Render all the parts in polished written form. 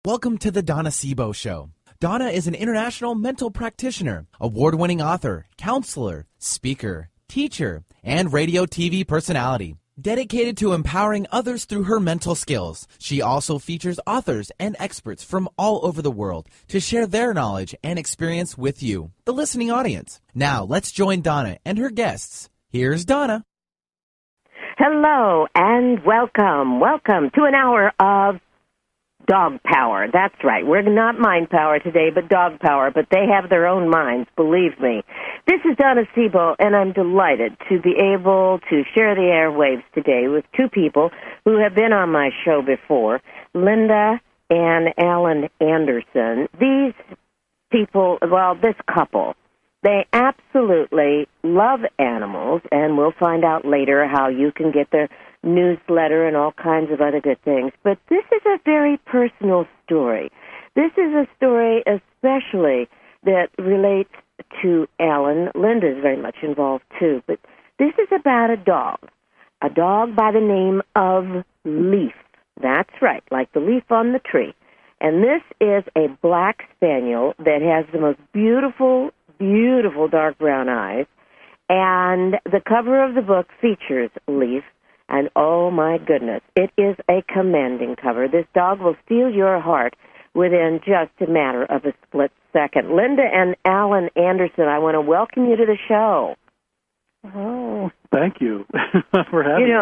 Welcome to the Donna Sebo Show. Donna is an international mental practitioner, award-winning author, counselor, speaker, teacher, and radio TV personality. Dedicated to empowering others through her mental skills, she also features authors and experts from all over the world to share their knowledge and experience with you, the listening audience. Now, let's join Donna and her guests. Here's Donna. Hello and welcome. Welcome to an hour of dog power. That's right. We're not mind power today, but dog power. But they have their own minds, believe me. This is Donna Sebo, and I'm delighted to be able to share the airwaves today with two people who have been on my show before, Linda and Alan Anderson. These people, well, this couple, they absolutely love animals, and we'll find out later how you can get their newsletter and all kinds of other good things. But this is a very personal story. This is a story especially that relates to Alan. Linda is very much involved too. But this is about a dog by the name of Leaf. That's right, like the leaf on the tree. And this is a black spaniel that has the most beautiful, beautiful dark brown eyes. And the cover of the book features Leaf. And oh my goodness, it is a commanding cover. This dog will steal your heart within just a matter of a split second. Linda and Alan Anderson, I want to welcome you to the show. Oh, thank you for having me.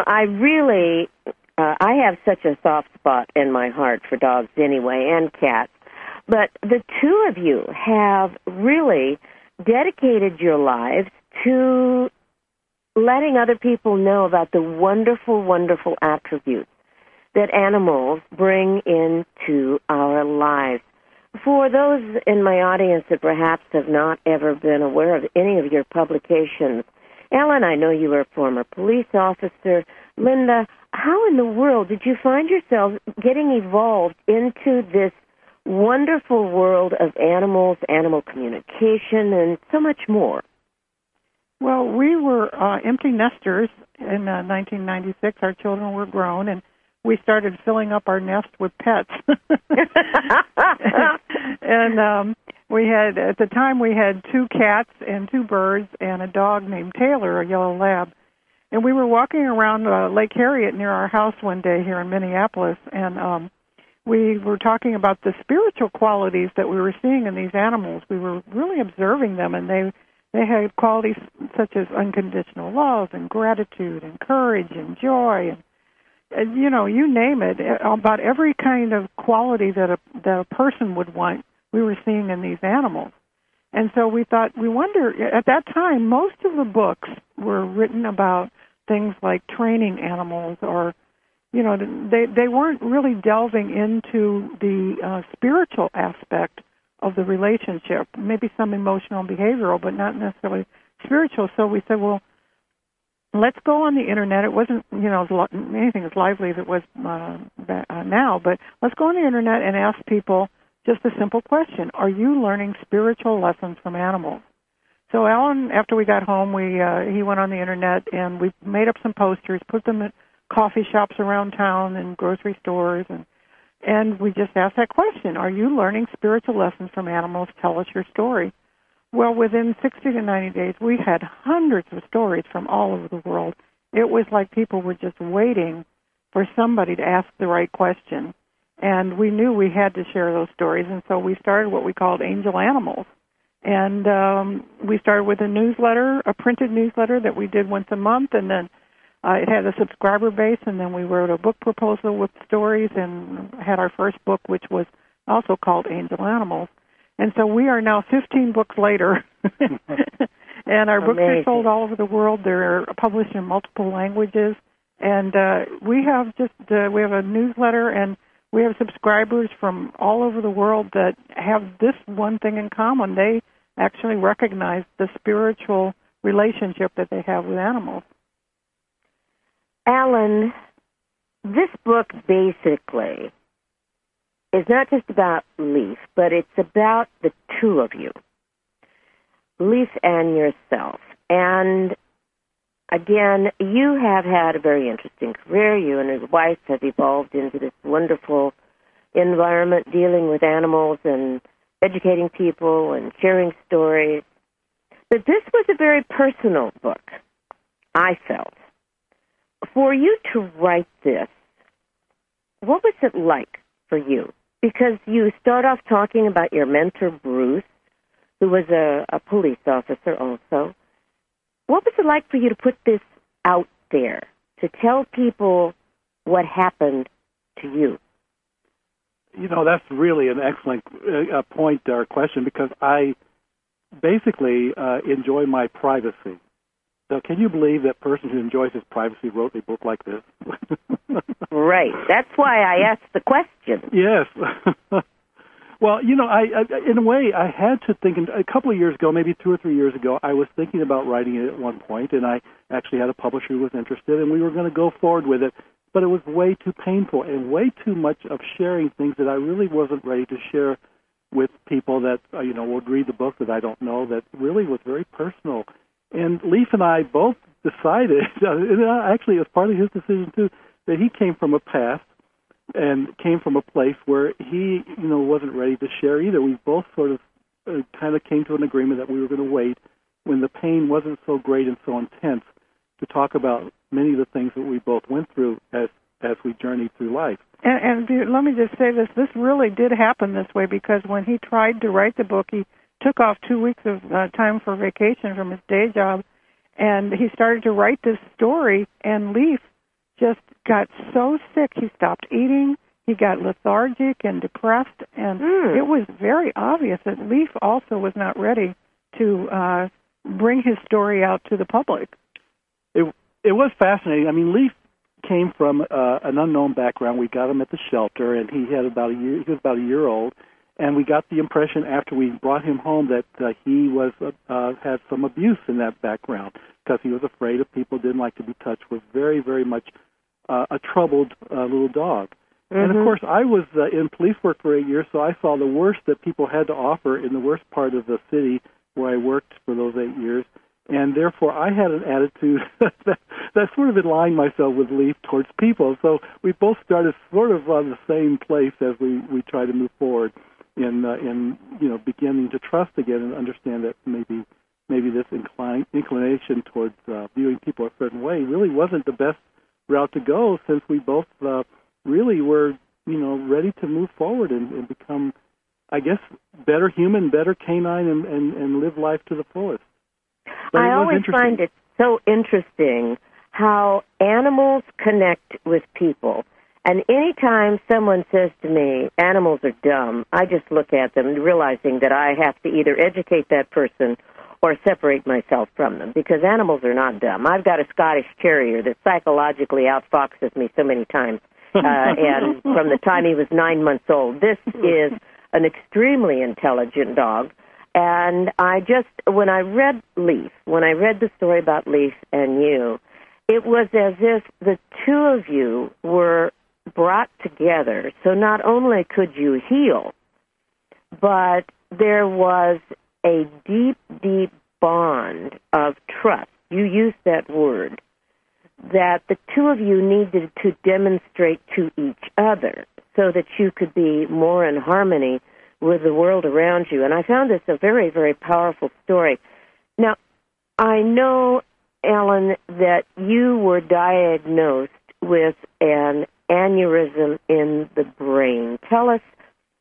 You know, I have such a soft spot in my heart for dogs anyway, and cats. But the two of you have really dedicated your lives to letting other people know about the wonderful, wonderful attributes that animals bring into our lives. For those in my audience that perhaps have not ever been aware of any of your publications, Alan, I know you were a former police officer. Linda, how in the world did you find yourself getting evolved into this wonderful world of animals, animal communication, and so much more? Well, we were empty nesters in 1996. Our children were grown, and we started filling up our nest with pets. And we had, at the time, we had 2 cats and 2 birds and a dog named Taylor, a yellow lab. And we were walking around Lake Harriet near our house one day here in Minneapolis, and we were talking about the spiritual qualities that we were seeing in these animals. We were really observing them, and they had qualities such as unconditional love and gratitude and courage and joy and you know, you name it. About every kind of quality that a person would want, we were seeing in these animals. And so we thought, we wonder, at that time, most of the books were written about things like training animals, or, you know, they weren't really delving into the spiritual aspect of the relationship, maybe some emotional and behavioral, but not necessarily spiritual. So we said, well, let's go on the Internet. It wasn't, you know, anything as lively as it was now, but let's go on the Internet and ask people just a simple question. Are you learning spiritual lessons from animals? So Alan, after we got home, he went on the Internet, and we made up some posters, put them at coffee shops around town and grocery stores, and we just asked that question, are you learning spiritual lessons from animals? Tell us your story. Well, within 60 to 90 days, we had hundreds of stories from all over the world. It was like people were just waiting for somebody to ask the right question. And we knew we had to share those stories, and so we started what we called Angel Animals. And we started with a newsletter, a printed newsletter that we did once a month, and then it had a subscriber base, and then we wrote a book proposal with stories and had our first book, which was also called Angel Animals. And so we are now 15 books later, and our books are sold all over the world. They're published in multiple languages, and we have a newsletter, and we have subscribers from all over the world that have this one thing in common. They actually recognize the spiritual relationship that they have with animals. Alan, this book basically is not just about Leaf, but it's about the two of you, Leaf and yourself. And again, you have had a very interesting career. You and your wife have evolved into this wonderful environment dealing with animals and educating people and sharing stories. But this was a very personal book, I felt. For you to write this, what was it like for you? Because you start off talking about your mentor, Bruce, who was a police officer also. What was it like for you to put this out there, to tell people what happened to you? You know, that's really an excellent point or question, because I basically enjoy my privacy. So can you believe that person who enjoys his privacy wrote a book like this? Right. That's why I asked the question. Yes. Well, you know, I in a way, I had to think, a couple of years ago, maybe 2 or 3 years ago, I was thinking about writing it at one point, and I actually had a publisher who was interested, and we were going to go forward with it, but it was way too painful and way too much of sharing things that I really wasn't ready to share with people that, you know, would read the book that I don't know, that really was very personal. And Leif and I both decided, and actually it was part of his decision too, that he came from a past and came from a place where he, you know, wasn't ready to share either. We both sort of kind of came to an agreement that we were going to wait when the pain wasn't so great and so intense to talk about many of the things that we both went through as we journeyed through life. And let me just say this. This really did happen this way, because when he tried to write the book, he took off 2 weeks of time for vacation from his day job, and he started to write this story, and Leif just got so sick he stopped eating. He got lethargic and depressed, and it was very obvious that Leif also was not ready to bring his story out to the public. It was fascinating. I mean, Leif came from an unknown background. We got him at the shelter, and he was about a year old, and we got the impression after we brought him home that he was had some abuse in that background, because he was afraid of people, didn't like to be touched, was very, very much a troubled little dog. Mm-hmm. And, of course, I was in police work for 8 years, so I saw the worst that people had to offer in the worst part of the city where I worked for those 8 years. And therefore, I had an attitude that sort of aligned myself with Leif towards people. So we both started sort of on the same place as we try to move forward in you know, beginning to trust again and understand that maybe this inclination towards viewing people a certain way really wasn't the best route to go, since we both really were, you know, ready to move forward and become, I guess, better human, better canine, and live life to the fullest. But I always find it so interesting how animals connect with people. And any time someone says to me, animals are dumb, I just look at them realizing that I have to either educate that person or separate myself from them, because animals are not dumb. I've got a Scottish Terrier that psychologically outfoxes me so many times, and from the time he was 9 months old. This is an extremely intelligent dog. And when I read the story about Leif and you, it was as if the two of you were brought together. So not only could you heal, but there was a deep, deep bond of trust. You used that word, that the two of you needed to demonstrate to each other so that you could be more in harmony with the world around you. And I found this a very, very powerful story. Now, I know, Ellen, that you were diagnosed with an aneurysm in the brain. Tell us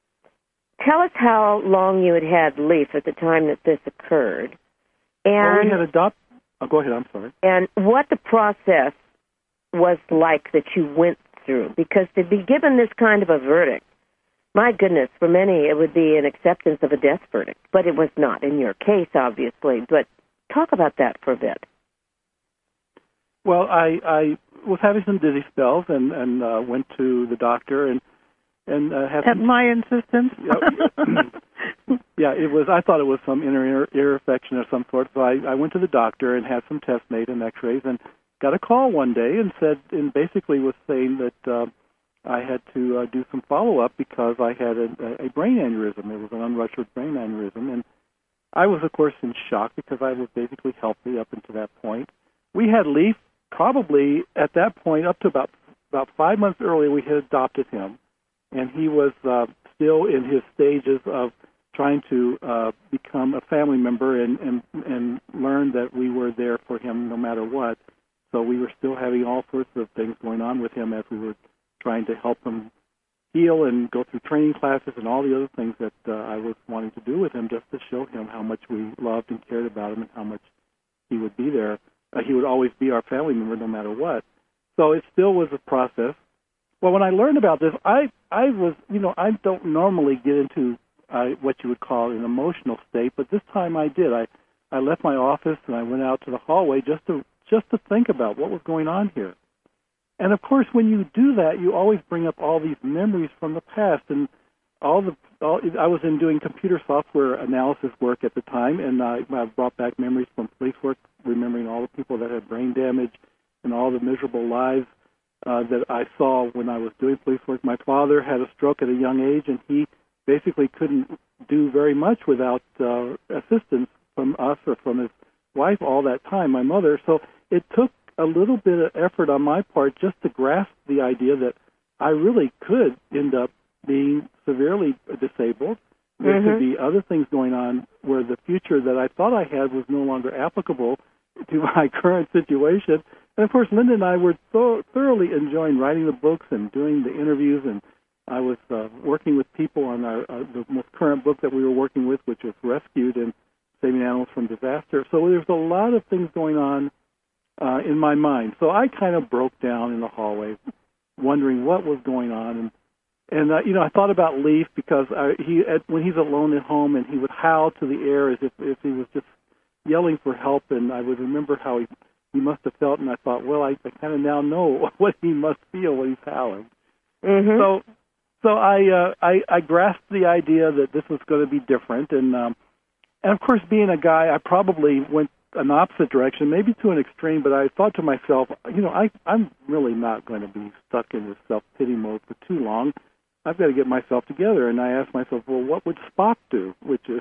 how long you had Leif at the time that this occurred. And we had go ahead, I'm sorry. And what the process was like that you went through. Because to be given this kind of a verdict, my goodness, for many it would be an acceptance of a death verdict. But it was not in your case, obviously. But talk about that for a bit. Well, I was having some dizzy spells and went to the doctor and had at my insistence. Yeah, it was. I thought it was some inner ear infection of some sort. So I went to the doctor and had some tests made and X-rays, and got a call one day and basically was saying that I had to do some follow-up because I had a brain aneurysm. It was an unruptured brain aneurysm, and I was, of course, in shock because I was basically healthy up until that point. We had Leif probably at that point up to about 5 months earlier. We had adopted him. and he was still in his stages of trying to become a family member and learn that we were there for him no matter what. So we were still having all sorts of things going on with him as we were trying to help him heal and go through training classes and all the other things that I was wanting to do with him, just to show him how much we loved and cared about him and how much he would be there. He would always be our family member no matter what. So it still was a process. Well, when I learned about this, I was, I don't normally get into what you would call an emotional state, but this time I did. I left my office and I went out to the hallway just to think about what was going on here. And of course, when you do that, you always bring up all these memories from the past. And I was doing computer software analysis work at the time, and I brought back memories from police work, remembering all the people that had brain damage and all the miserable lives that I saw when I was doing police work. My father had a stroke at a young age, and he basically couldn't do very much without assistance from us or from his wife all that time, my mother. So it took a little bit of effort on my part just to grasp the idea that I really could end up being severely disabled. There could be other things going on where the future that I thought I had was no longer applicable to my current situation. And, of course, Linda and I were thoroughly enjoying writing the books and doing the interviews, and I was working with people on the most current book that we were working with, which was Rescued and Saving Animals from Disaster. So there's a lot of things going on in my mind. So I kind of broke down in the hallway, wondering what was going on. And I thought about Leaf because when he's alone at home and he would howl to the air as if he was just yelling for help, and I would remember how he must have felt, and I thought, well, I kind of now know what he must feel when he's howling. So I grasped the idea that this was going to be different, and of course, being a guy, I probably went an opposite direction, maybe to an extreme, but I thought to myself, I'm really not going to be stuck in this self-pity mode for too long. I've got to get myself together. And I asked myself, well, what would Spock do? Which is,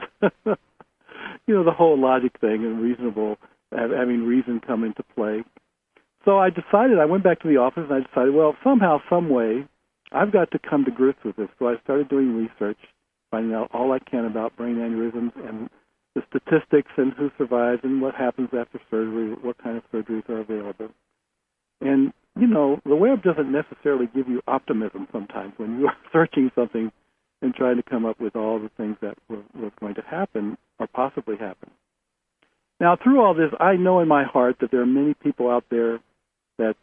the whole logic thing and having reason come into play. So I went back to the office and I decided, well, somehow, some way, I've got to come to grips with this. So I started doing research, finding out all I can about brain aneurysms and the statistics and who survives and what happens after surgery, what kind of surgeries are available. And, the web doesn't necessarily give you optimism sometimes when you are searching something and trying to come up with all the things that was going to happen or possibly happen. Now, through all this, I know in my heart that there are many people out there that,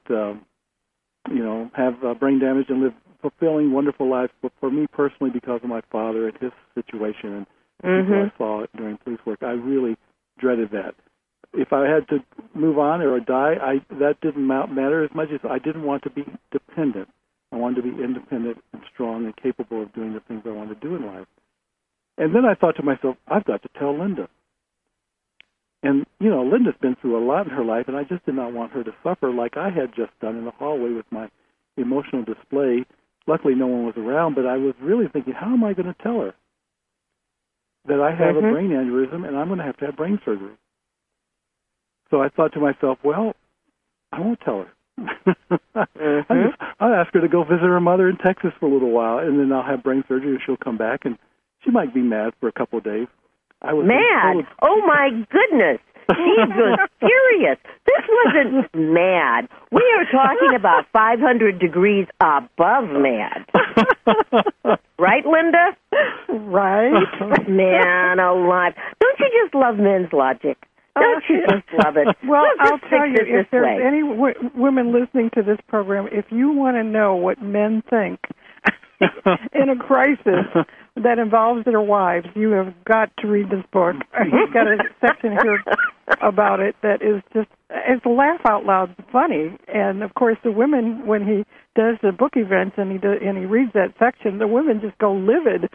have brain damage and live fulfilling, wonderful lives. But for me personally, because of my father and his situation and people I saw during police work, I really dreaded that. If I had to move on or die, that didn't matter as much as I didn't want to be dependent. I wanted to be independent and strong and capable of doing the things I wanted to do in life. And then I thought to myself, I've got to tell Linda. And, Linda's been through a lot in her life, and I just did not want her to suffer like I had just done in the hallway with my emotional display. Luckily, no one was around, but I was really thinking, how am I going to tell her that I have a brain aneurysm and I'm going to have brain surgery? So I thought to myself, well, I won't tell her. I'll ask her to go visit her mother in Texas for a little while, and then I'll have brain surgery, and she'll come back, and she might be mad for a couple of days. Mad? Oh, my goodness. She was furious. This wasn't mad. We are talking about 500 degrees above mad. Right, Linda? Right. Man alive. Don't you just love men's logic? Don't you just love it? Well, Let's I'll tell you, if there's way. any women listening to this program, if you want to know what men think in a crisis that involves their wives, you have got to read this book. He's got a section here about it that is just, it's laugh out loud funny. And, of course, the women, when he does the book events and he reads that section, the women just go livid.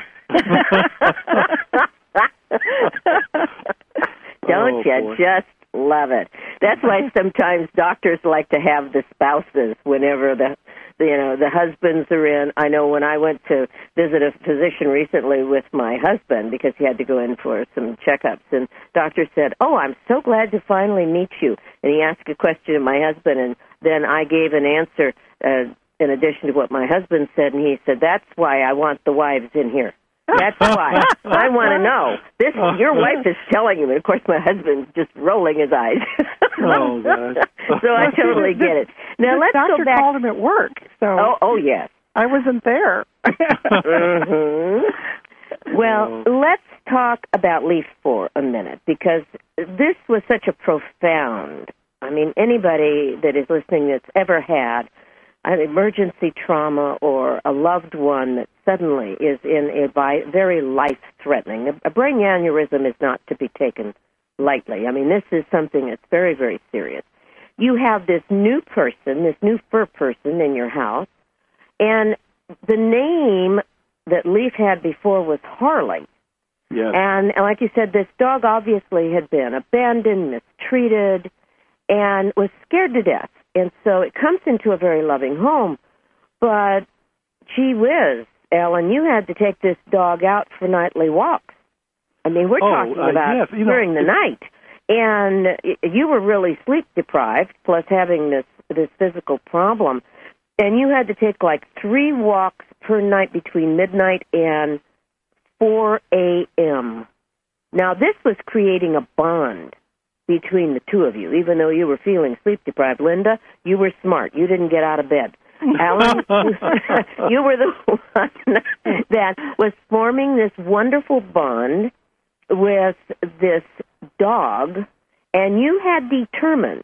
Don't you just love it? That's why sometimes doctors like to have the spouses whenever the husbands are in. I know when I went to visit a physician recently with my husband because he had to go in for some checkups, and doctor said, "Oh, I'm so glad to finally meet you." And he asked a question of my husband, and then I gave an answer in addition to what my husband said, and he said, that's why I want the wives in here. That's why. I want to know. Your wife is telling you. And of course, my husband's just rolling his eyes. Oh, gosh. So I totally get it. Now, let's go back. Doctor called him at work, so Oh, yes. I wasn't there. Well, let's talk about Leaf for a minute, because this was such a profound, anybody that is listening that's ever had an emergency trauma or a loved one that suddenly is in a very life-threatening. A brain aneurysm is not to be taken lightly. This is something that's very, very serious. You have this new person, this new fur person in your house, and the name that Leaf had before was Harley. Yes. And like you said, this dog obviously had been abandoned, mistreated, and was scared to death. And so it comes into a very loving home. But, gee whiz, Ellen, you had to take this dog out for nightly walks. We're talking about during the night. And you were really sleep-deprived, plus having this physical problem. And you had to take 3 walks per night between midnight and 4 a.m. Now, this was creating a bond between the two of you, even though you were feeling sleep-deprived. Linda, you were smart. You didn't get out of bed. Alan, you were the one that was forming this wonderful bond with this dog, and you had determined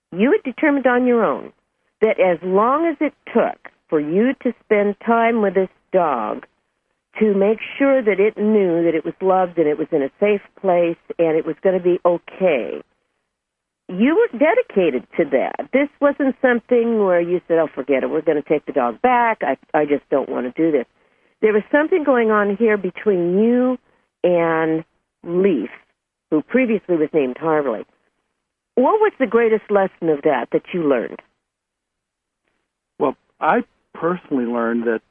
on your own that as long as it took for you to spend time with this dog to make sure that it knew that it was loved and it was in a safe place and it was going to be okay, you were dedicated to that. This wasn't something where you said, oh, forget it, we're going to take the dog back. I just don't want to do this. There was something going on here between you and Leaf, who previously was named Harley. What was the greatest lesson of that you learned? Well, I personally learned that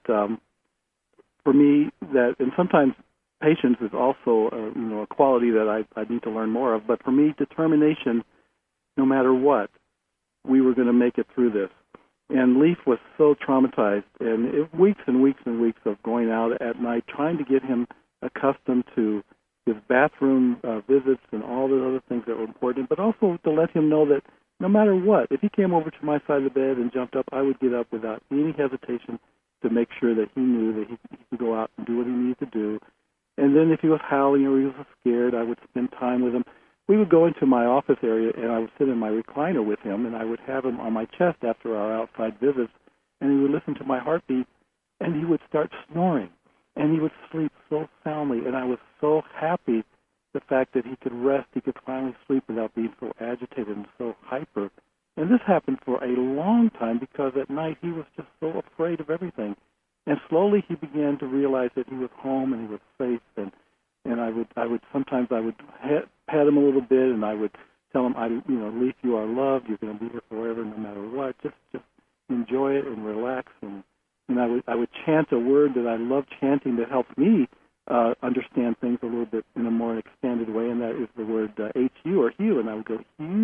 for me, and sometimes patience is also a quality that I need to learn more of, but for me, determination, no matter what, we were going to make it through this. And Leaf was so traumatized, and weeks and weeks and weeks of going out at night, trying to get him accustomed to his bathroom visits and all the other things that were important, but also to let him know that no matter what, if he came over to my side of the bed and jumped up, I would get up without any hesitation to make sure that he knew that he could go out and do what he needed to do. And then if he was howling or he was scared, I would spend time with him. We would go into my office area, and I would sit in my recliner with him, and I would have him on my chest after our outside visits, and he would listen to my heartbeat, and he would start snoring, and he would sleep so soundly, and I was so happy the fact that he could rest, he could finally sleep without being so agitated and so hyper. And this happened for a long time because at night he was just so afraid of everything. And slowly he began to realize that he was home and he was safe, and I would sometimes pat him a little bit, and I would tell him, Leaf, you are loved. You're going to be here forever, no matter what. Just enjoy it and relax. And I would chant a word that I love chanting that helps me understand things a little bit in a more expanded way, and that is the word H-U or Hugh. And I would go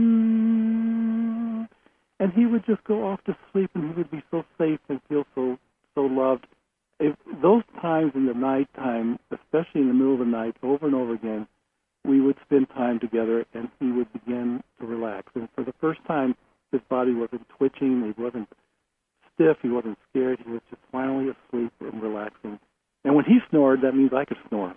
Hugh, and he would just go off to sleep, and he would be so safe and feel so loved. Those times in the nighttime, especially in the middle of the night, over and over again, we would spend time together, and he would begin to relax. And for the first time, his body wasn't twitching, he wasn't stiff, he wasn't scared, he was just finally asleep and relaxing. And when he snored, that means I could snore.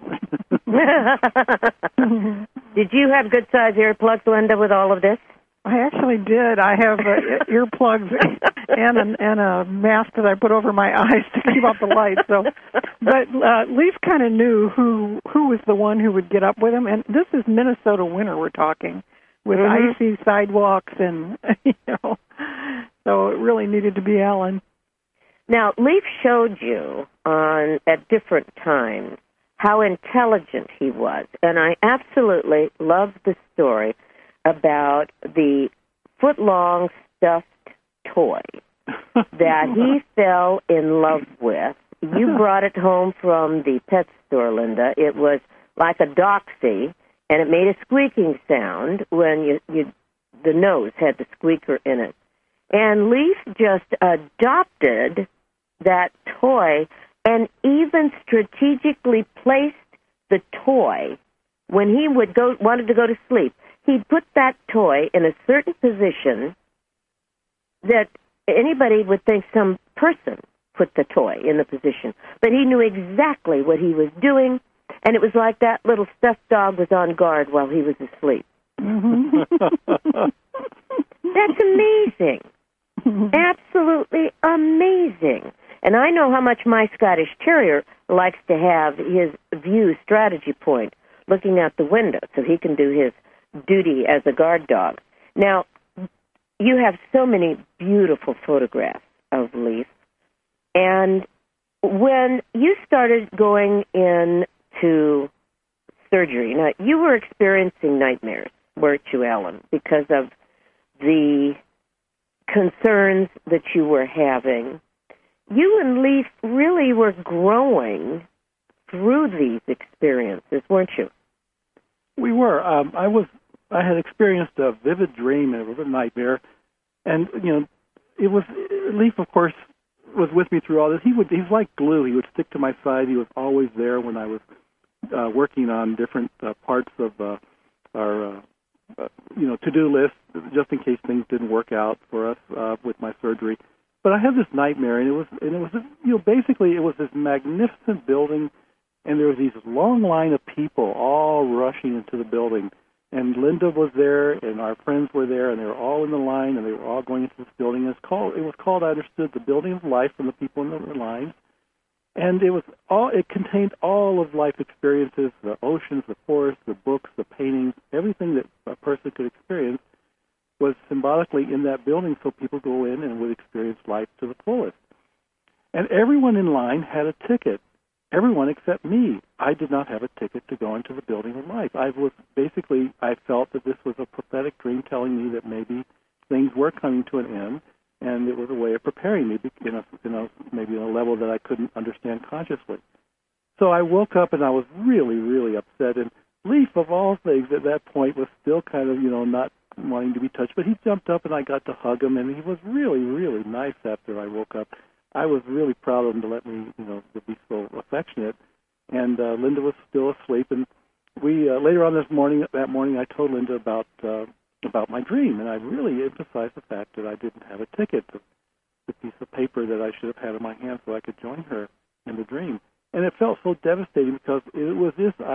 Did you have good-sized earplugs, Linda, with all of this? I actually did. I have earplugs and a mask that I put over my eyes to keep out the light. So, but Leaf kind of knew who was the one who would get up with him. And this is Minnesota winter we're talking, with icy sidewalks and so it really needed to be Alan. Now, Leaf showed you at different times how intelligent he was, and I absolutely love the story about the foot-long stuffed toy that he fell in love with. You brought it home from the pet store, Linda. It was like a doxy, and it made a squeaking sound when the nose had the squeaker in it. And Leaf just adopted that toy and even strategically placed the toy when he wanted to go to sleep. He'd put that toy in a certain position that anybody would think some person put the toy in the position. But he knew exactly what he was doing, and it was like that little stuffed dog was on guard while he was asleep. That's amazing. Absolutely amazing. And I know how much my Scottish Terrier likes to have his view strategy point looking out the window so he can do his duty as a guard dog. Now, you have so many beautiful photographs of Leaf. And when you started going into surgery, now you were experiencing nightmares, weren't you, Ellen, because of the concerns that you were having. You and Leaf really were growing through these experiences, weren't you? We were. I had experienced a vivid dream, and it was a nightmare. And, it was, Leaf, of course, was with me through all this. He's like glue. He would stick to my side. He was always there when I was working on different parts of our to-do list, just in case things didn't work out for us with my surgery. But I had this nightmare, and it was basically it was this magnificent building, and there was these long line of people all rushing into the building. And Linda was there, and our friends were there, and they were all in the line, and they were all going into this building. It was called, I understood, the Building of Life from the people in the lines. And it contained all of life experiences, the oceans, the forests, the books, the paintings, everything that a person could experience was symbolically in that building, so people go in and would experience life to the fullest. And everyone in line had a ticket. Everyone except me. I did not have a ticket to go into the Building of Life. I felt that this was a prophetic dream telling me that maybe things were coming to an end, and it was a way of preparing me, maybe on a level that I couldn't understand consciously. So I woke up and I was really, really upset. And Leaf, of all things, at that point was still kind of, not wanting to be touched. But he jumped up and I got to hug him, and he was really, really nice after I woke up. I was really proud of him to let me, to be so affectionate. And Linda was still asleep, and we later on that morning, I told Linda about my dream, and I really emphasized the fact that I didn't have a ticket, the piece of paper that I should have had in my hand so I could join her in the dream. And it felt so devastating because it was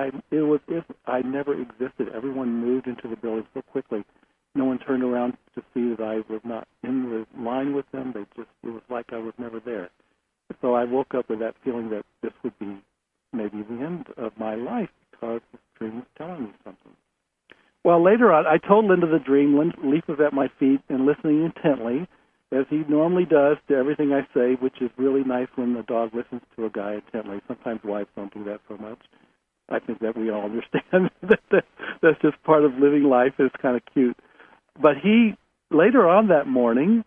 if I never existed. Everyone moved into the building so quickly. No one turned around to see that I was not in the line with them. It was like I was never there. So I woke up with that feeling that this would be maybe the end of my life because this dream was telling me something. Well, later on, I told Linda the dream. Leaf was at my feet and listening intently, as he normally does to everything I say, which is really nice when the dog listens to a guy intently. Sometimes wives don't do that so much. I think that we all understand that's just part of living life. It's kind of cute. But later on that morning,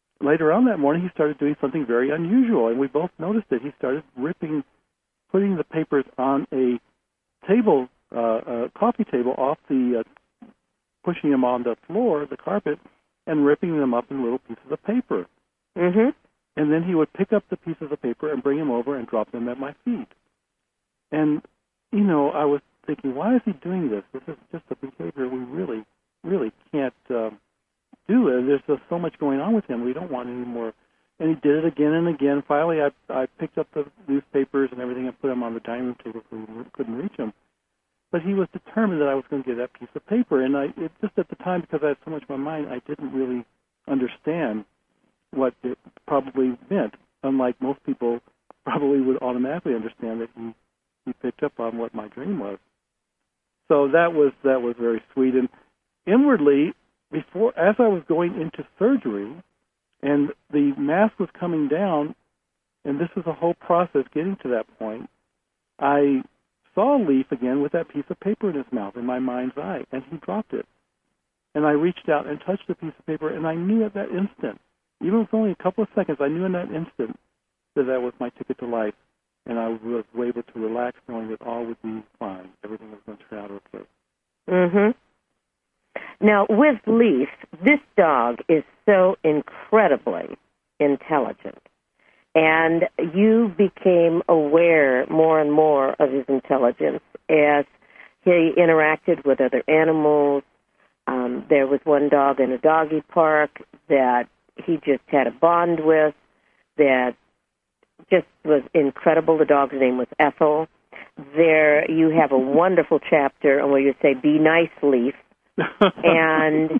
he started doing something very unusual, and we both noticed it. He started putting the papers on a table, a coffee table, off pushing them on the floor, the carpet, and ripping them up in little pieces of paper. Mm-hmm. And then he would pick up the pieces of paper and bring them over and drop them at my feet. And, I was thinking, why is he doing this? This is just a behavior we really, really can't do. There's just so much going on with him. We don't want any more. And he did it again and again. Finally, I picked up the newspapers and everything and put them on the dining room table so we couldn't reach them. But he was determined that I was going to get that piece of paper. And it just at the time, because I had so much in my mind, I didn't really understand what it probably meant, unlike most people probably would automatically understand that he picked up on what my dream was. So that was very sweet. And inwardly, as I was going into surgery and the mask was coming down, and this was a whole process getting to that point, I saw Leaf again with that piece of paper in his mouth in my mind's eye, and he dropped it. And I reached out and touched the piece of paper, and I knew at that instant, even if it was only a couple of seconds, I knew in that instant that was my ticket to life, and I was able to relax knowing that all would be fine. Everything was going to turn out okay. Mm-hmm. Now, with Leaf, this dog is so incredibly intelligent. And you became aware more and more of his intelligence as he interacted with other animals. There was one dog in a doggy park that he just had a bond with that just was incredible. The dog's name was Ethel. There you have a wonderful chapter where you say, "Be nice, Leaf." And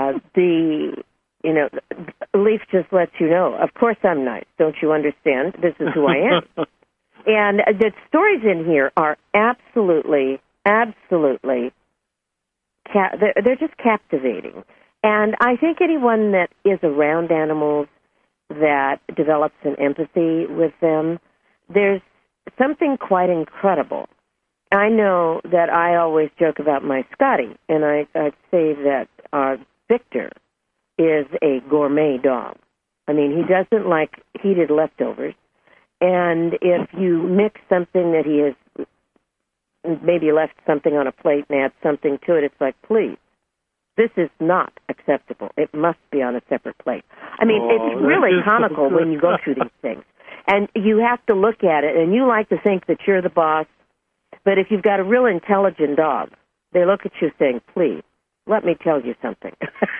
Leaf just lets you know, of course I'm nice. Don't you understand? This is who I am. And the stories in here are absolutely, they're just captivating. And I think anyone that is around animals that develops an empathy with them, there's something quite incredible. I know that I always joke about my Scotty, and I'd say that Victor is a gourmet dog. I mean, he doesn't like heated leftovers. And if you mix something that he has maybe left something on a plate and add something to it, it's like, please, this is not acceptable. It must be on a separate plate. I mean, it's really comical when you go through these things. And you have to look at it, and you like to think that you're the boss. But if you've got a real intelligent dog, they look at you saying, please, let me tell you something.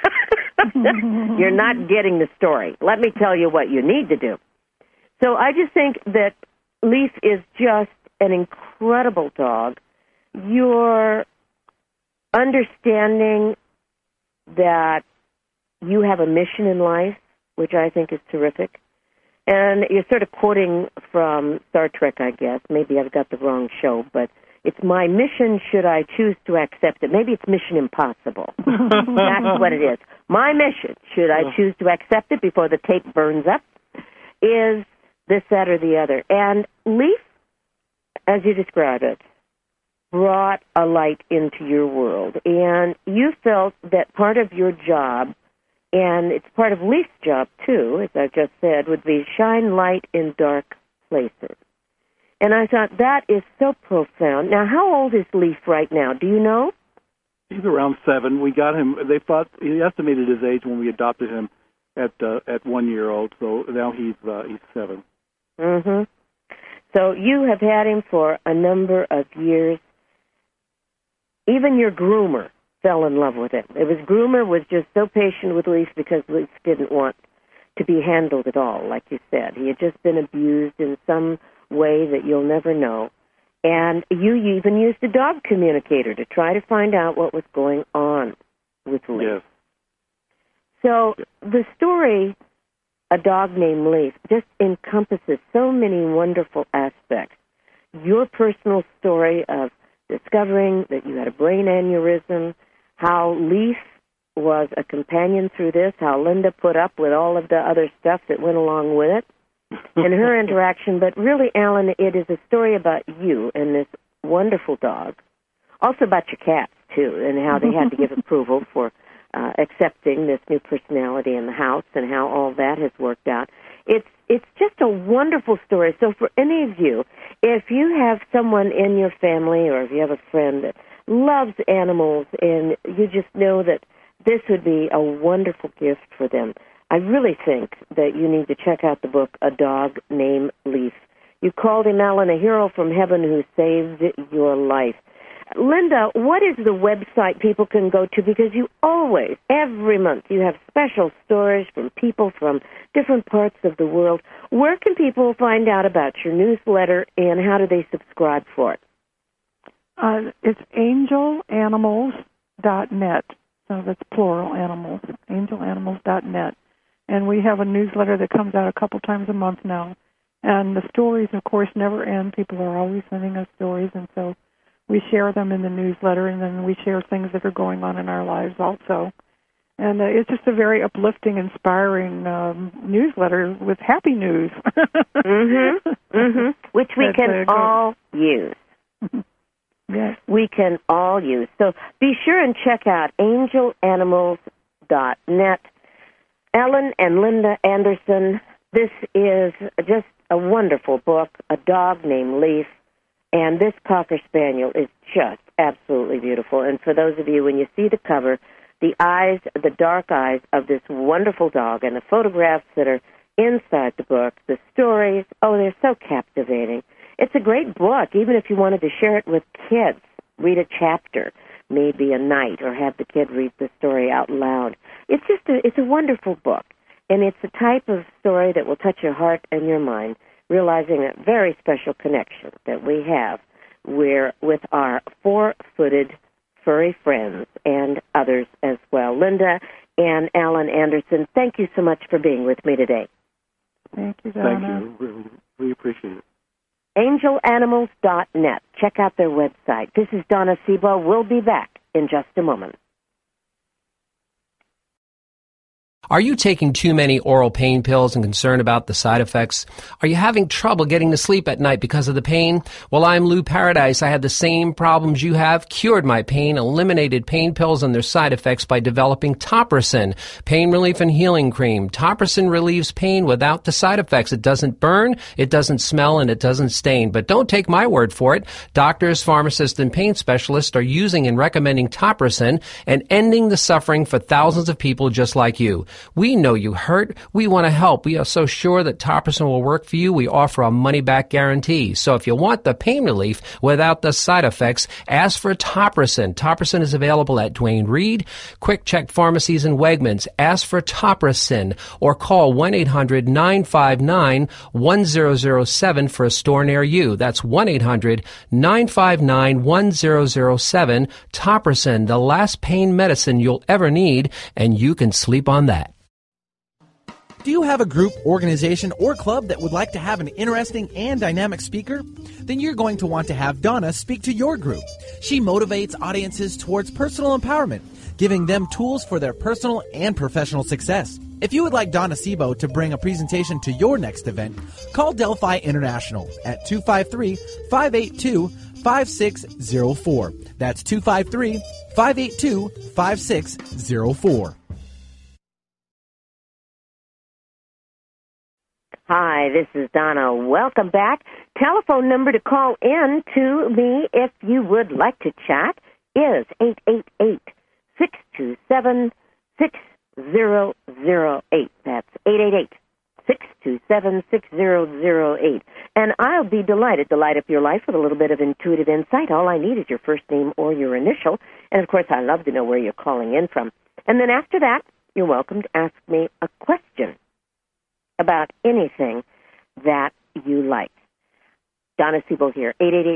You're not getting the story. Let me tell you what you need to do. So I just think that Leaf is just an incredible dog. You're understanding that you have a mission in life, which I think is terrific. And you're sort of quoting from Star Trek, I guess. Maybe I've got the wrong show, but it's my mission should I choose to accept it. Maybe it's Mission Impossible. That's what it is. My mission, should I choose to accept it before the tape burns up, is this, that, or the other. And Leaf, as you describe it, brought a light into your world. And you felt that part of your job, and it's part of Leaf's job, too, as I just said, would be shine light in dark places. And I thought, that is so profound. Now, how old is Leaf right now? Do you know? He's around 7. We got him. They thought he estimated his age when we adopted him at 1 year old. So now he's 7. Mm-hmm. So you have had him for a number of years. Even your groomer fell in love with him. Groomer was just so patient with Leaf because Leaf didn't want to be handled at all, like you said. He had just been abused in some way that you'll never know. And you even used a dog communicator to try to find out what was going on with Leaf. Yes. So the story, A Dog Named Leaf, just encompasses so many wonderful aspects. Your personal story of discovering that you had a brain aneurysm, how Leaf was a companion through this, how Linda put up with all of the other stuff that went along with it, and her interaction. But really, Alan, it is a story about you and this wonderful dog. Also about your cats, too, and how they had to give approval for accepting this new personality in the house and how all that has worked out. It's just a wonderful story. So for any of you, if you have someone in your family or if you have a friend that loves animals and you just know that this would be a wonderful gift for them, I really think that you need to check out the book, A Dog Named Leaf. You called him, Alan, a hero from heaven who saved your life. Linda, what is the website people can go to? Because you always, every month, you have special stories from people from different parts of the world. Where can people find out about your newsletter, and how do they subscribe for it? It's angelanimals.net. So that's plural, animals, angelanimals.net. And we have a newsletter that comes out a couple times a month now. And the stories, of course, never end. People are always sending us stories, and so we share them in the newsletter, and then we share things that are going on in our lives also. And it's just a very uplifting, inspiring newsletter with happy news. Which we can all use. Yes. We can all use. So be sure and check out angelanimals.net. Ellen and Linda Anderson, this is just a wonderful book, A Dog Named Leaf. And this Cocker Spaniel is just absolutely beautiful. And for those of you, when you see the cover, the eyes, the dark eyes of this wonderful dog, and the photographs that are inside the book, the stories, they're so captivating. It's a great book, even if you wanted to share it with kids. Read a chapter, maybe a night, or have the kid read the story out loud. It's a wonderful book, and it's the type of story that will touch your heart and your mind, realizing a very special connection that we have with our four-footed furry friends and others as well. Linda and Alan Anderson, thank you so much for being with me today. Thank you, Donna. Thank you. We appreciate it. Angelanimals.net. Check out their website. This is Donna Sebo. We'll be back in just a moment. Are you taking too many oral pain pills and concerned about the side effects? Are you having trouble getting to sleep at night because of the pain? Well, I'm Lou Paradise. I had the same problems you have, cured my pain, eliminated pain pills and their side effects by developing Topricin, pain relief and healing cream. Topricin relieves pain without the side effects. It doesn't burn, it doesn't smell, and it doesn't stain. But don't take my word for it. Doctors, pharmacists, and pain specialists are using and recommending Topricin and ending the suffering for thousands of people just like you. We know you hurt. We want to help. We are so sure that Topricin will work for you. We offer a money-back guarantee. So if you want the pain relief without the side effects, ask for Topricin. Topricin is available at Duane Reade, Quick Check Pharmacies, and Wegmans. Ask for Topricin or call 1-800-959-1007 for a store near you. That's 1-800-959-1007. Topricin, the last pain medicine you'll ever need, and you can sleep on that. Do you have a group, organization, or club that would like to have an interesting and dynamic speaker? Then you're going to want to have Donna speak to your group. She motivates audiences towards personal empowerment, giving them tools for their personal and professional success. If you would like Donna Sebo to bring a presentation to your next event, call Delphi International at 253-582-5604. That's 253-582-5604. Hi, this is Donna. Welcome back. Telephone number to call in to me if you would like to chat is 888-627-6008. That's 888-627-6008. And I'll be delighted to light up your life with a little bit of intuitive insight. All I need is your first name or your initial. And, of course, I love to know where you're calling in from. And then after that, you're welcome to ask me a question about anything that you like. Donna Sebo here,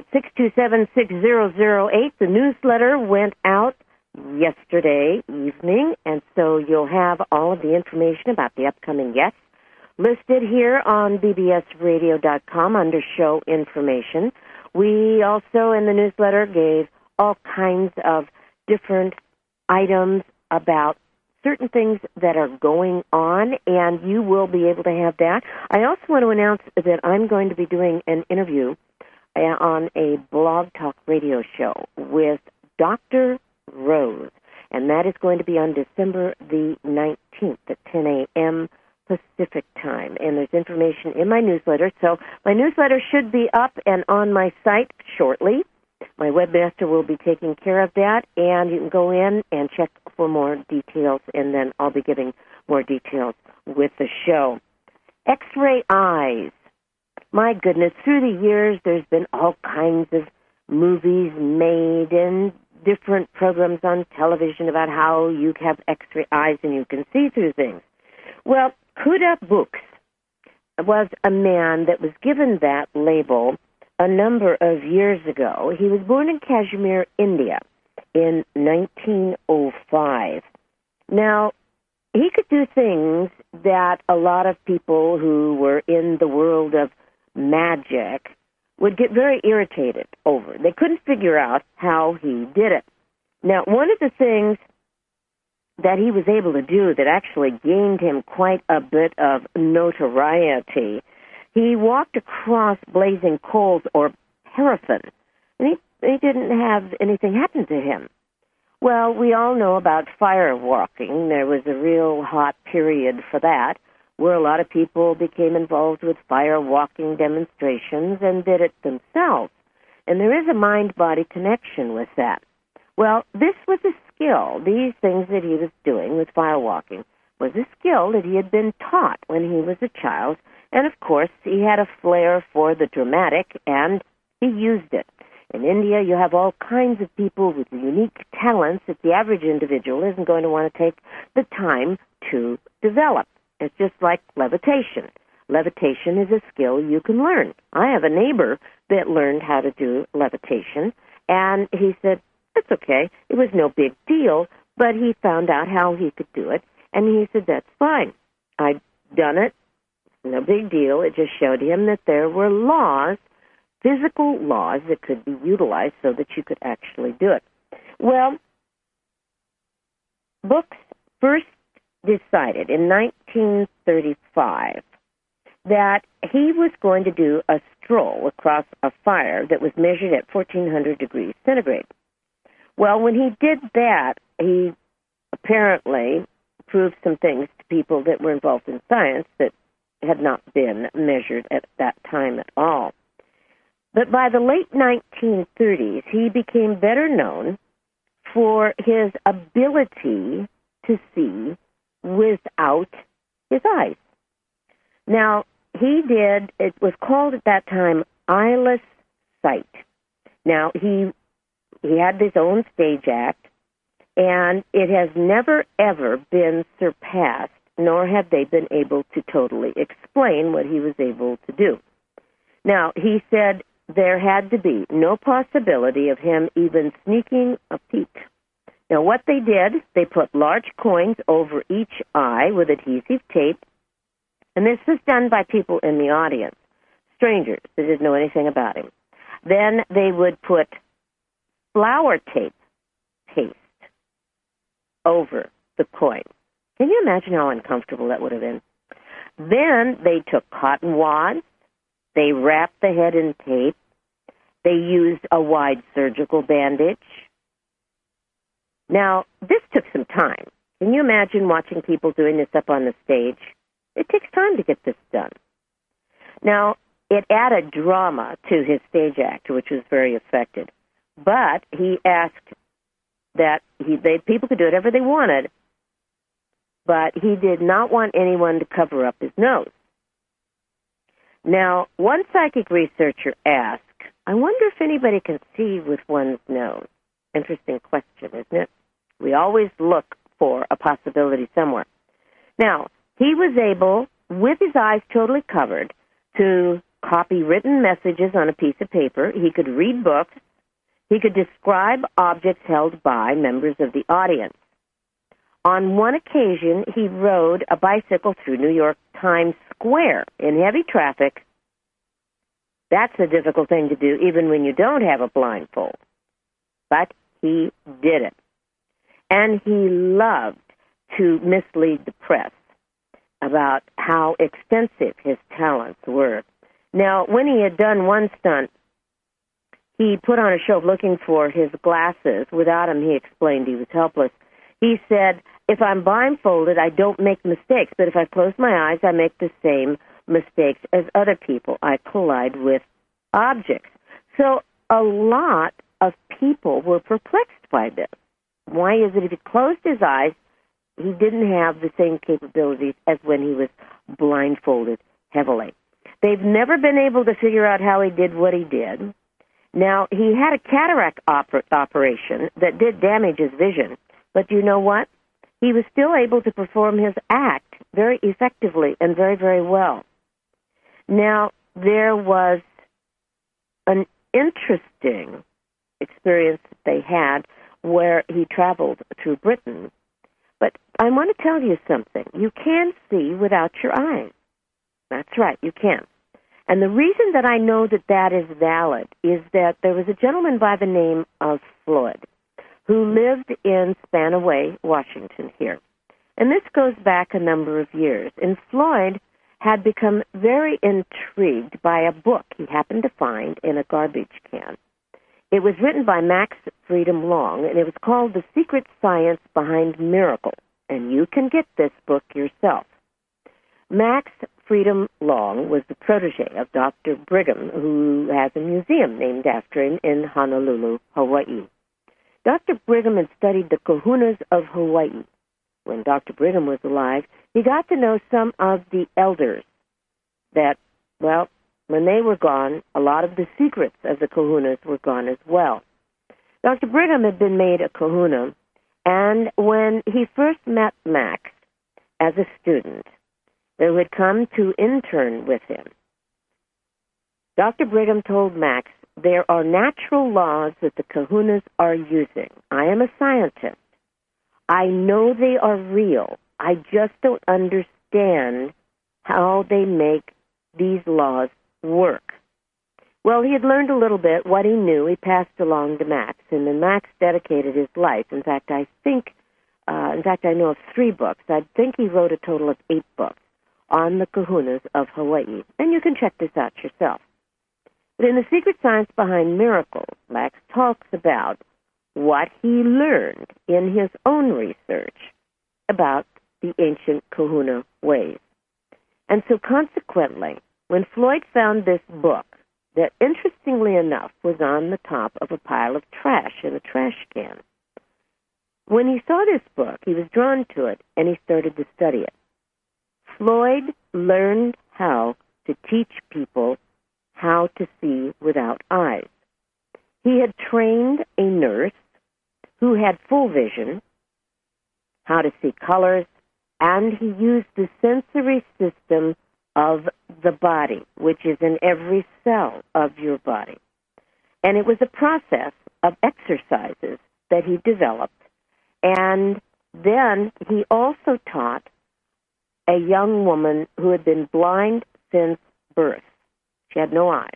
888-627-6008. The newsletter went out yesterday evening, and so you'll have all of the information about the upcoming guests listed here on bbsradio.com under show information. We also, in the newsletter, gave all kinds of different items about certain things that are going on, and you will be able to have that. I also want to announce that I'm going to be doing an interview on a Blog Talk radio show with Dr. Rose, and that is going to be on December the 19th at 10 a.m. Pacific time. And there's information in my newsletter, so my newsletter should be up and on my site shortly. My webmaster will be taking care of that, and you can go in and check for more details, and then I'll be giving more details with the show. X-ray eyes. My goodness, through the years, there's been all kinds of movies made and different programs on television about how you have X-ray eyes and you can see through things. Well, Kuda Books was a man that was given that label a number of years ago. He was born in Kashmir, India, in 1905. Now, he could do things that a lot of people who were in the world of magic would get very irritated over. They couldn't figure out how he did it. Now, one of the things that he was able to do that actually gained him quite a bit of notoriety, he walked across blazing coals or paraffin, and he didn't have anything happen to him. Well, we all know about fire walking. There was a real hot period for that, where a lot of people became involved with fire walking demonstrations and did it themselves. And there is a mind-body connection with that. Well, this was a skill. These things that he was doing with file walking was a skill that he had been taught when he was a child. And, of course, he had a flair for the dramatic, and he used it. In India, you have all kinds of people with unique talents that the average individual isn't going to want to take the time to develop. It's just like levitation. Levitation is a skill you can learn. I have a neighbor that learned how to do levitation, and he said, it's okay. It was no big deal, but he found out how he could do it, and he said, that's fine. I've done it. No big deal. It just showed him that there were laws, physical laws that could be utilized so that you could actually do it. Well, Brooks first decided in 1935 that he was going to do a stroll across a fire that was measured at 1,400 degrees centigrade. Well, when he did that, he apparently proved some things to people that were involved in science that had not been measured at that time at all. But by the late 1930s, he became better known for his ability to see without his eyes. Now, it was called at that time eyeless sight. Now, he had his own stage act, and it has never, ever been surpassed, nor have they been able to totally explain what he was able to do. Now, he said there had to be no possibility of him even sneaking a peek. Now, what they did, they put large coins over each eye with adhesive tape, and this was done by people in the audience, strangers that didn't know anything about him. Then they would put flour tape paste over the coin. Can you imagine how uncomfortable that would have been? Then they took cotton wads, they wrapped the head in tape, they used a wide surgical bandage. Now, this took some time. Can you imagine watching people doing this up on the stage? It takes time to get this done. Now, it added drama to his stage act, which was very effective. But he asked that people could do whatever they wanted, but he did not want anyone to cover up his nose. Now, one psychic researcher asked, I wonder if anybody can see with one's nose. Interesting question, isn't it? We always look for a possibility somewhere. Now, he was able, with his eyes totally covered, to copy written messages on a piece of paper. He could read books. He could describe objects held by members of the audience. On one occasion, he rode a bicycle through New York Times Square in heavy traffic. That's a difficult thing to do, even when you don't have a blindfold. But he did it. And he loved to mislead the press about how extensive his talents were. Now, when he had done one stunt, he put on a show looking for his glasses. Without them, he explained he was helpless. He said, if I'm blindfolded, I don't make mistakes, but if I close my eyes, I make the same mistakes as other people. I collide with objects. So a lot of people were perplexed by this. Why is it if he closed his eyes, he didn't have the same capabilities as when he was blindfolded heavily? They've never been able to figure out how he did what he did. Now, he had a cataract operation that did damage his vision, but you know what? He was still able to perform his act very effectively and very, very well. Now, there was an interesting experience that they had where he traveled through Britain. But I want to tell you something. You can see without your eyes. That's right, you can. And the reason that I know that that is valid is that there was a gentleman by the name of Floyd who lived in Spanaway, Washington here. And this goes back a number of years. And Floyd had become very intrigued by a book he happened to find in a garbage can. It was written by Max Freedom Long, and it was called The Secret Science Behind Miracles. And you can get this book yourself. Max Freedom Long was the protege of Dr. Brigham, who has a museum named after him in Honolulu, Hawaii. Dr. Brigham had studied the kahunas of Hawaii. When Dr. Brigham was alive, he got to know some of the elders that, well, when they were gone, a lot of the secrets of the kahunas were gone as well. Dr. Brigham had been made a kahuna, and when he first met Max as a student who had come to intern with him, Dr. Brigham told Max, there are natural laws that the kahunas are using. I am a scientist. I know they are real. I just don't understand how they make these laws work. Well, he had learned a little bit. What he knew, he passed along to Max, and then Max dedicated his life. In fact, I know of 3 books. I think he wrote a total of 8 books on the kahunas of Hawaii. And you can check this out yourself. But in The Secret Science Behind Miracles, Max talks about what he learned in his own research about the ancient kahuna ways. And so consequently, when Floyd found this book that, interestingly enough, was on the top of a pile of trash in a trash can, when he saw this book, he was drawn to it, and he started to study it. Floyd learned how to teach people how to see without eyes. He had trained a nurse who had full vision, how to see colors, and he used the sensory system of the body, which is in every cell of your body. And it was a process of exercises that he developed. And then he also taught a young woman who had been blind since birth. She had no eyes,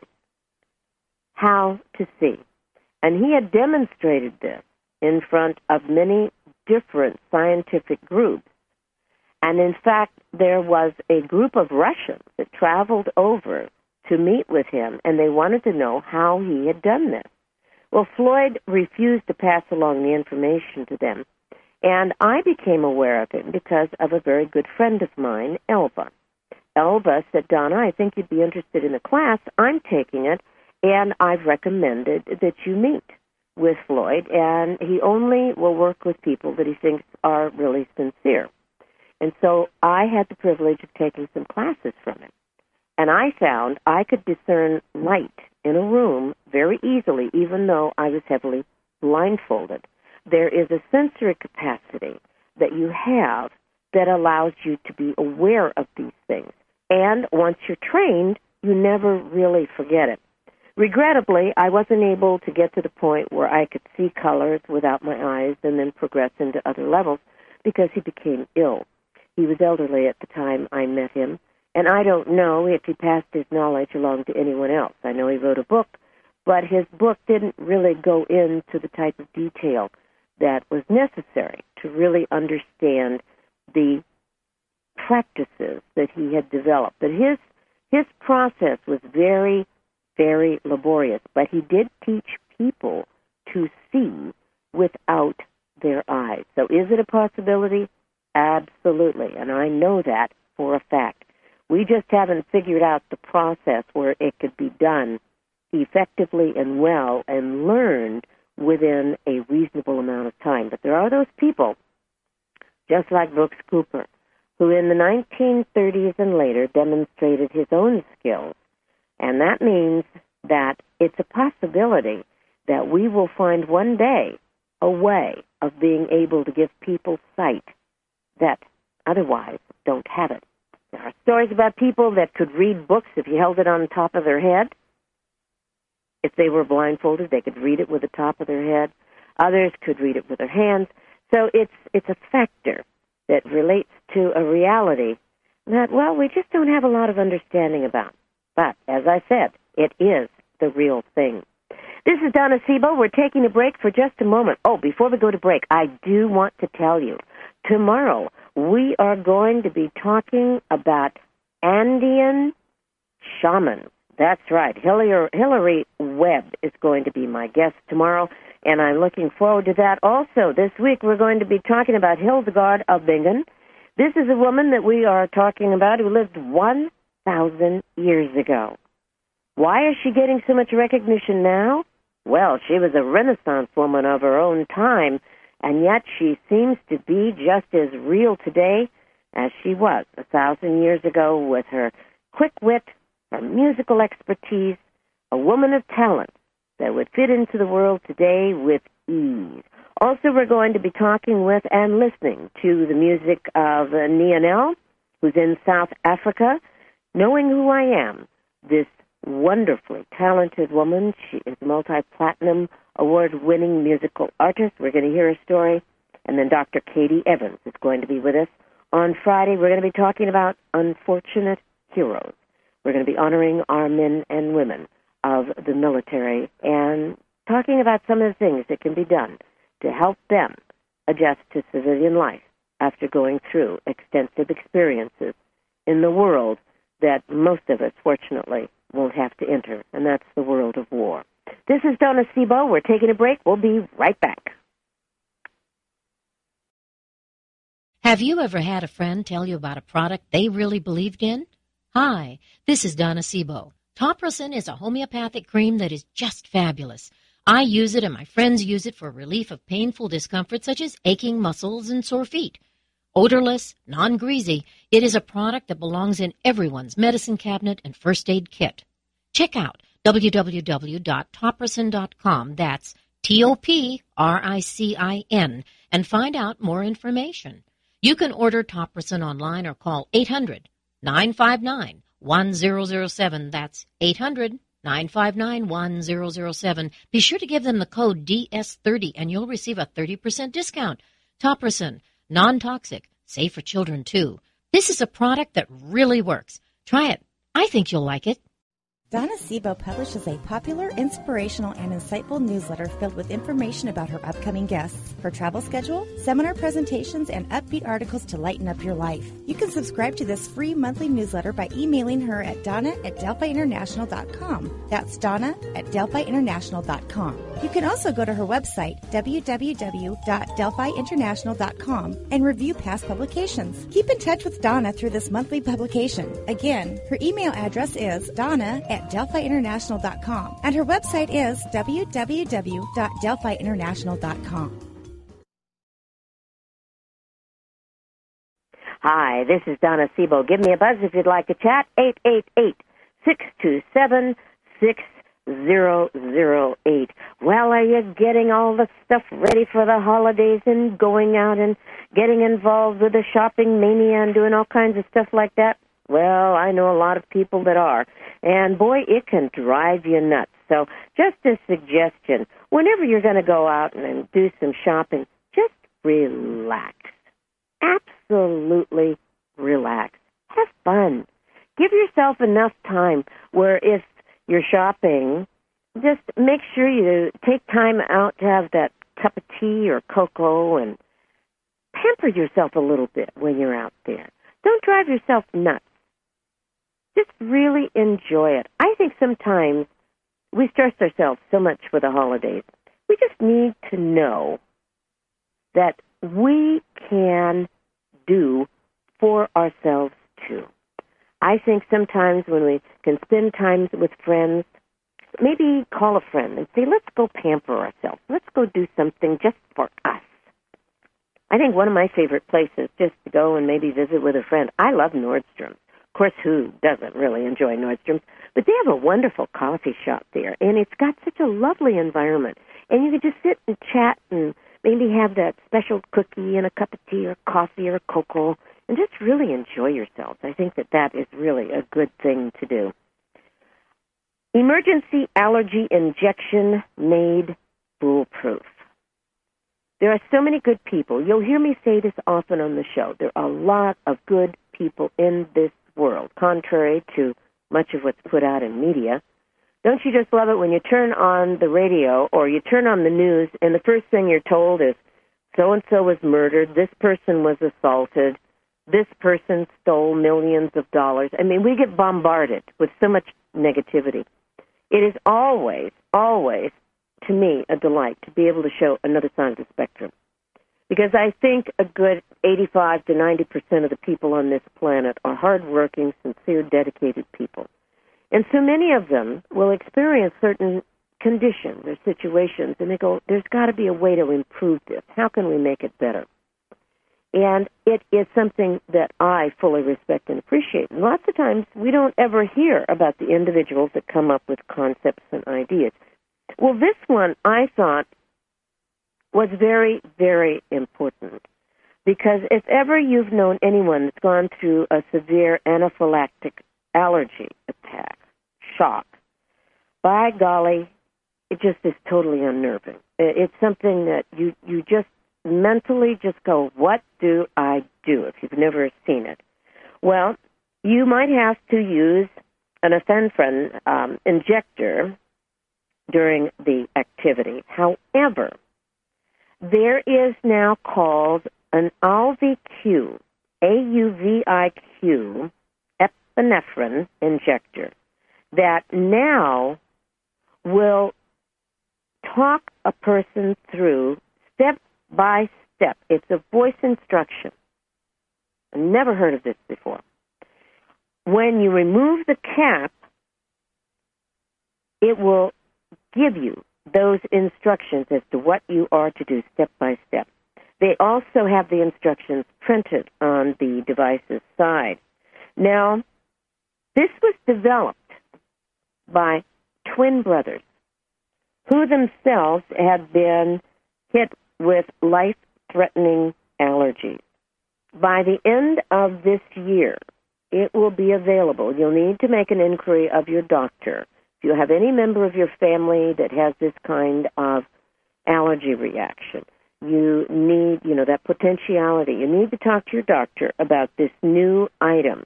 how to see. And he had demonstrated this in front of many different scientific groups. And in fact, there was a group of Russians that traveled over to meet with him, and they wanted to know how he had done this. Well, Floyd refused to pass along the information to them, and I became aware of it because of a very good friend of mine, Elva. Elva said, Donna, I think you'd be interested in the class. I'm taking it, and I've recommended that you meet with Floyd, and he only will work with people that he thinks are really sincere. And so I had the privilege of taking some classes from him. And I found I could discern light in a room very easily, even though I was heavily blindfolded. There is a sensory capacity that you have that allows you to be aware of these things. And once you're trained, you never really forget it. Regrettably, I wasn't able to get to the point where I could see colors without my eyes and then progress into other levels because he became ill. He was elderly at the time I met him, and I don't know if he passed his knowledge along to anyone else. I know he wrote a book, but his book didn't really go into the type of detail that was necessary to really understand the practices that he had developed. But his process was very, very laborious, but he did teach people to see without their eyes. So is it a possibility? Absolutely, and I know that for a fact. We just haven't figured out the process where it could be done effectively and well and learned within a reasonable amount of time. But there are those people, just like Brooks Cooper, who in the 1930s and later demonstrated his own skills. And that means that it's a possibility that we will find one day a way of being able to give people sight that otherwise don't have it. There are stories about people that could read books if you held it on the top of their head. If they were blindfolded, they could read it with the top of their head. Others could read it with their hands. So it's a factor that relates to a reality that, well, we just don't have a lot of understanding about. But, as I said, it is the real thing. This is Donna Sebo. We're taking a break for just a moment. Oh, before we go to break, I do want to tell you, tomorrow we are going to be talking about Andean shamans. That's right. Hillary Webb is going to be my guest tomorrow, and I'm looking forward to that. Also, this week we're going to be talking about Hildegard of Bingen. This is a woman that we are talking about who lived 1,000 years ago. Why is she getting so much recognition now? Well, she was a Renaissance woman of her own time, and yet she seems to be just as real today as she was 1,000 years ago, with her quick wit, her musical expertise, a woman of talent that would fit into the world today with ease. Also, we're going to be talking with and listening to the music of Nia Nell, who's in South Africa. Knowing who I am, this wonderfully talented woman. She is a multi-platinum award-winning musical artist. We're going to hear her story. And then Dr. Katie Evans is going to be with us. On Friday, we're going to be talking about unfortunate heroes. We're going to be honoring our men and women of the military and talking about some of the things that can be done to help them adjust to civilian life after going through extensive experiences in the world that most of us, fortunately, won't have to enter, and that's the world of war. This is Donna Sebo. We're taking a break. We'll be right back. Have you ever had a friend tell you about a product they really believed in? Hi, this is Donna Sebo. Topricin is a homeopathic cream that is just fabulous. I use it and my friends use it for relief of painful discomfort such as aching muscles and sore feet. Odorless, non-greasy, it is a product that belongs in everyone's medicine cabinet and first aid kit. Check out www.topricin.com, that's TOPRICIN, and find out more information. You can order Topricin online or call 800-959-1007, that's 800-959-1007. Be sure to give them the code DS30 and you'll receive a 30% discount. Topricin, non-toxic, safe for children too. This is a product that really works. Try it. I think you'll like it. Donna Sebo publishes a popular, inspirational, and insightful newsletter filled with information about her upcoming guests, her travel schedule, seminar presentations, and upbeat articles to lighten up your life. You can subscribe to this free monthly newsletter by emailing her at donna@delphiinternational.com. That's donna@delphiinternational.com. You can also go to her website, www.delphiinternational.com, and review past publications. Keep in touch with Donna through this monthly publication. Again, her email address is donna@delphiinternational.com, and her website is www.delphiinternational.com. Hi, this is Donna Sebo. Give me a buzz if you'd like to chat, 888-627-6008. Well, are you getting all the stuff ready for the holidays and going out and getting involved with the shopping mania and doing all kinds of stuff like that? Well, I know a lot of people that are. And, boy, it can drive you nuts. So just a suggestion, whenever you're going to go out and do some shopping, just relax. Absolutely relax. Have fun. Give yourself enough time where if you're shopping, just make sure you take time out to have that cup of tea or cocoa and pamper yourself a little bit when you're out there. Don't drive yourself nuts. Just really enjoy it. I think sometimes we stress ourselves so much for the holidays. We just need to know that we can do for ourselves too. I think sometimes when we can spend time with friends, maybe call a friend and say, let's go pamper ourselves. Let's go do something just for us. I think one of my favorite places just to go and maybe visit with a friend, I love Nordstrom. Of course, who doesn't really enjoy Nordstrom? But they have a wonderful coffee shop there, and it's got such a lovely environment. And you can just sit and chat and maybe have that special cookie and a cup of tea or coffee or cocoa and just really enjoy yourselves. I think that that is really a good thing to do. Emergency allergy injection made foolproof. There are so many good people. You'll hear me say this often on the show. There are a lot of good people in this world, contrary to much of what's put out in media. Don't you just love it when you turn on the radio or you turn on the news and the first thing you're told is so-and-so was murdered, this person was assaulted, this person stole millions of dollars. I mean, we get bombarded with so much negativity. It is always, always, to me, a delight to be able to show another side of the spectrum. Because I think a good 85 to 90% of the people on this planet are hardworking, sincere, dedicated people. And so many of them will experience certain conditions or situations, and they go, there's got to be a way to improve this. How can we make it better? And it is something that I fully respect and appreciate. And lots of times we don't ever hear about the individuals that come up with concepts and ideas. Well, this one I thought was very, very important, because if ever you've known anyone that's gone through a severe anaphylactic allergy attack, shock, by golly, it just is totally unnerving. It's something that you just mentally just go, what do I do, if you've never seen it? Well, you might have to use an epinephrine injector during the activity. However, there is now called an AUVIQ, AUVIQ, epinephrine injector that now will talk a person through step by step. It's a voice instruction. I've never heard of this before. When you remove the cap, it will give you those instructions as to what you are to do step by step. They also have the instructions printed on the device's side. Now, this was developed by twin brothers who themselves had been hit with life-threatening allergies. By the end of this year, it will be available. You'll need to make an inquiry of your doctor. If you have any member of your family that has this kind of allergy reaction, you need, that potentiality. You need to talk to your doctor about this new item,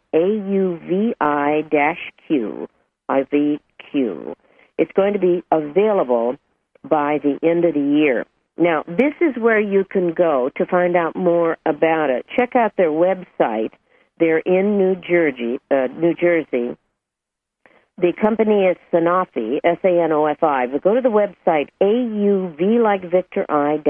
AUVI-Q, IVQ. It's going to be available by the end of the year. Now, this is where you can go to find out more about it. Check out their website. They're in New Jersey. The company is Sanofi, S-A-N-O-F-I. But go to the website, AUV like Victor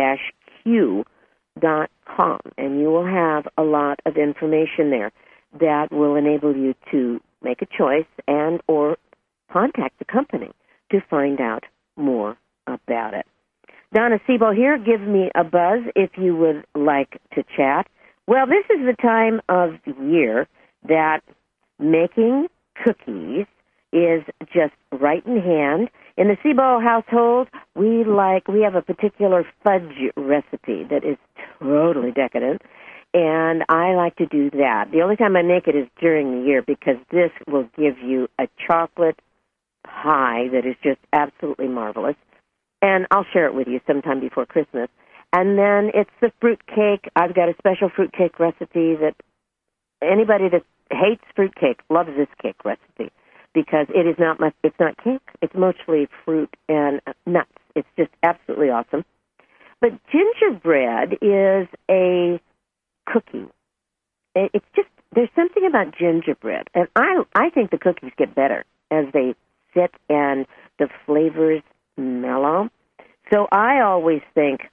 I-Q.com, and you will have a lot of information there that will enable you to make a choice and or contact the company to find out more about it. Donna Sebo here. Give me a buzz if you would like to chat. Well, this is the time of the year that making cookies is just right in hand. In the Sebo household, we have a particular fudge recipe that is totally decadent, and I like to do that. The only time I make it is during the year, because this will give you a chocolate high that is just absolutely marvelous. And I'll share it with you sometime before Christmas. And then it's the fruit cake. I've got a special fruit cake recipe that anybody that hates fruit cake loves this cake recipe, because it's not cake. It's mostly fruit and nuts. It's just absolutely awesome. But gingerbread is a cookie. It's just, there's something about gingerbread. And I think the cookies get better as they sit and the flavors mellow. So I always think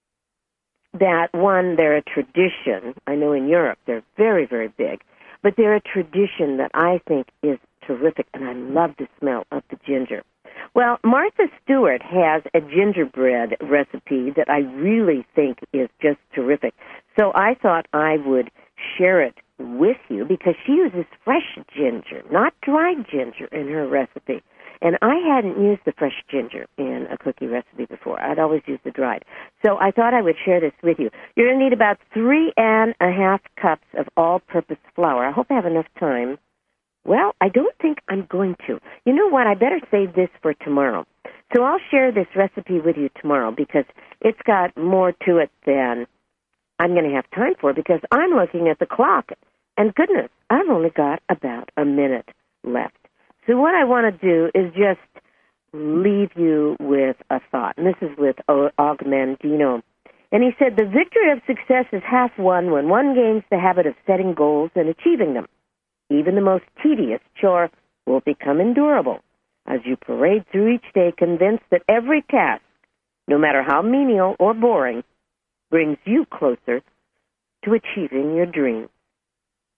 that, one, they're a tradition. I know in Europe they're very, very big. But they're a tradition that I think is terrific, and I love the smell of the ginger. Well, Martha Stewart has a gingerbread recipe that I really think is just terrific. So I thought I would share it with you, because she uses fresh ginger, not dried ginger, in her recipe. And I hadn't used the fresh ginger in a cookie recipe before. I'd always used the dried. So I thought I would share this with you. You're going to need about 3.5 cups of all-purpose flour. I hope I have enough time. Well, I don't think I'm going to. You know what? I better save this for tomorrow. So I'll share this recipe with you tomorrow, because it's got more to it than I'm going to have time for, because I'm looking at the clock, and goodness, I've only got about a minute left. So what I want to do is just leave you with a thought, and this is with Og Mandino. And he said, the victory of success is half won when one gains the habit of setting goals and achieving them. Even the most tedious chore will become endurable as you parade through each day, convinced that every task, no matter how menial or boring, brings you closer to achieving your dreams.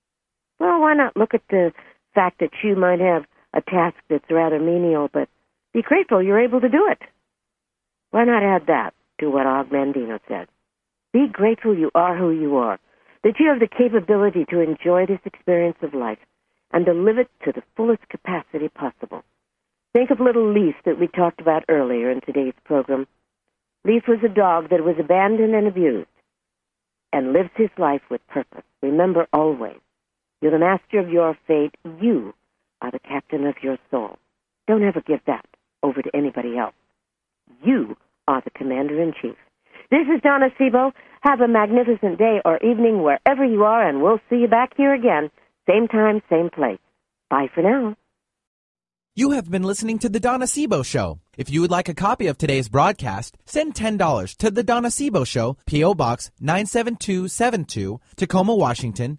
Well, why not look at the fact that you might have a task that's rather menial, but Be grateful you're able to do it. Why not add that to what Og Mandino said? Be grateful you are who you are, that you have the capability to enjoy this experience of life and to live it to the fullest capacity possible. Think of little Leaf that we talked about earlier in today's program. Leaf was a dog that was abandoned and abused and lives his life with purpose. Remember always, you're the master of your fate. You are the captain of your soul. Don't ever give that over to anybody else. You are the commander-in-chief. This is Donna Sebo. Have a magnificent day or evening wherever you are, and we'll see you back here again, same time, same place. Bye for now. You have been listening to The Donna Sebo Show. If you would like a copy of today's broadcast, send $10 to The Donna Sebo Show, P.O. Box 97272, Tacoma, Washington,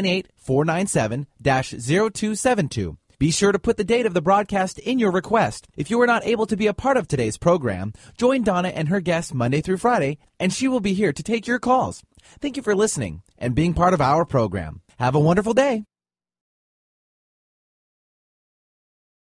98497-0272. Be sure to put the date of the broadcast in your request. If you are not able to be a part of today's program, join Donna and her guests Monday through Friday, and she will be here to take your calls. Thank you for listening and being part of our program. Have a wonderful day.